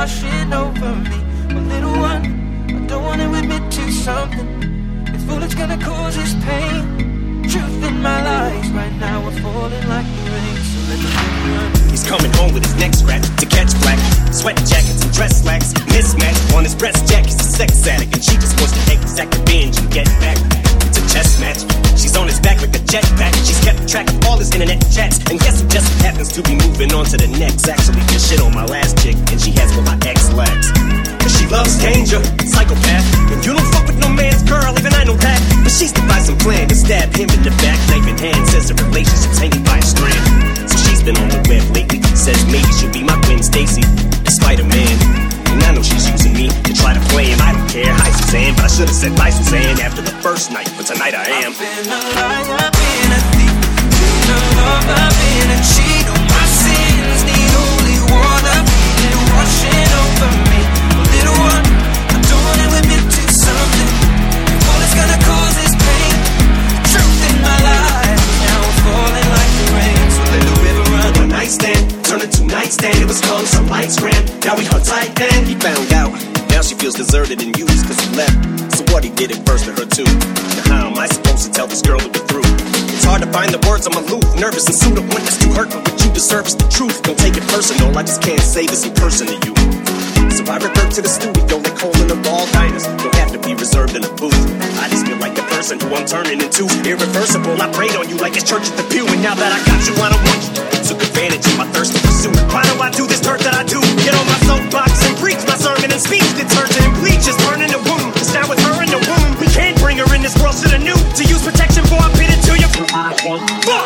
washing over me. Well, little one, I don't wanna admit to something. If all it's gonna cause is pain, truth in my lies right now are falling like the rain. So let the rain run. He's coming home with his neck scratched to catch black. Sweat jackets and dress slacks, mismatch on his breast jack. He's a sex addict and she just wants to exact revenge and get back. It's a chess match. She's on his back like a jetpack. She's kept track of all his internet chats. And guess who just happens to be moving on to the next? Actually, just shit on my last chick, and she has what my ex lacks. Cause she loves danger, psychopath. And you don't fuck with no man's girl, even I know that. But she's devised some plan to stab him in the back. Knife in hand, says the relationship's hanging by a strand. So she's been on the web lately. Says maybe she'll be my Gwen Stacy, the Spider-Man. And I know she's using me to try to play him. I don't care, hi Suzanne, but I should've said bye Suzanne after the first night. But tonight I am. I've been a liar, I've been a thief, been a lover, I've been a cheat. All my sins need holy water, feel it washing over me. Well, little one, I don't wanna admit to something. If all it's gonna cause is pain, truth in my life now I'm falling like the rain. So let the river run. One night stand, turn it to nightstand. It was close, some lights ran. Now we hung tight then. He found out. Now she feels deserted and used cause he left. So what, he did it first to her too. Now how am I supposed to tell this girl that we're through? It's hard to find the words, I'm aloof, nervous and sued up when it's too hurt. But what you deserve is the truth. Don't take it personal, I just can't say this in person to you. So I revert to the studio, they calling them all diners. Don't have to be reserved in a booth. I just feel like the person who I'm turning into. Irreversible, I prayed on you like it's church at the pew. And now that I got you, I don't want you. Took advantage of my thirst to pursue. Why do I do this dirt that I do? Get on my soapbox and preach my sermon and speech. Detergent and bleach is burning the womb. Cause now with her in the womb, we can't bring her in this world to the new. To use protection for I pit it to you. I've been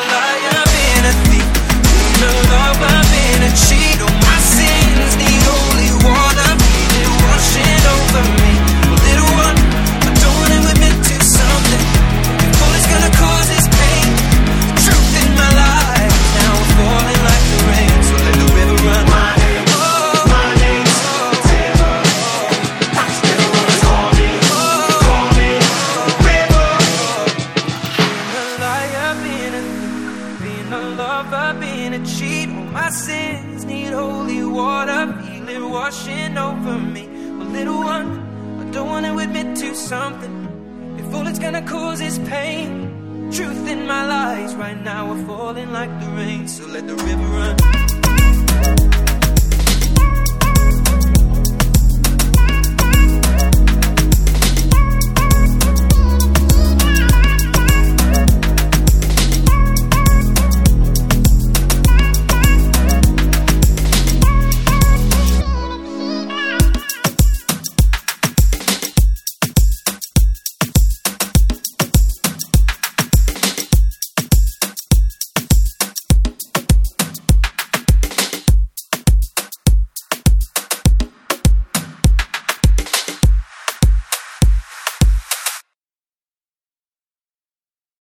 a thief, been a lover, been a cheat. All my sins need holy water, feel it washing over me. Well, little one, I don't wanna admit to something. If all it's gonna cause is pain, truth in my life now I'm falling like the rain. So let the river run. My name, my name's River. I still wanna call me River. Being a liar, being a thief, being a lover, being a cheat. All my sins need holy water, feel it washing over me. Well, little one, I don't wanna admit to something. If all it's gonna cause is pain, truth in my lies right now are falling like the rain. So let the river run.